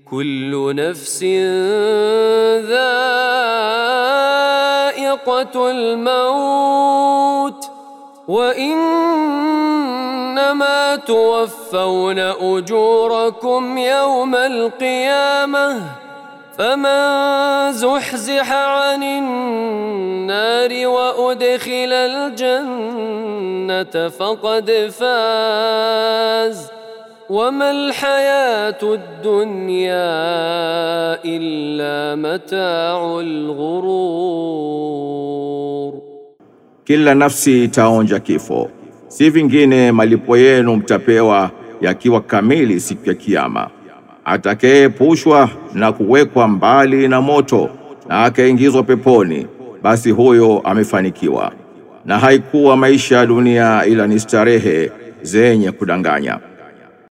كل نفس ذائقة الموت وإنما توفون أجوركم يوم القيامة فمن زحزح عن النار وأدخل الجنة فقد فاز وما الحياة الدنيا إلا متاع الغرور. Kila nafsi itaonja kifo, si vingine malipo yenu mtapewa yakiwa kamili siku ya Kiyama. Atakayeepushwa na kuwekwa mbali na moto na akaingizwa peponi, basi huyo amefanikiwa, na haikuwa maisha ya dunia ila ni starehe zenye kudanganya.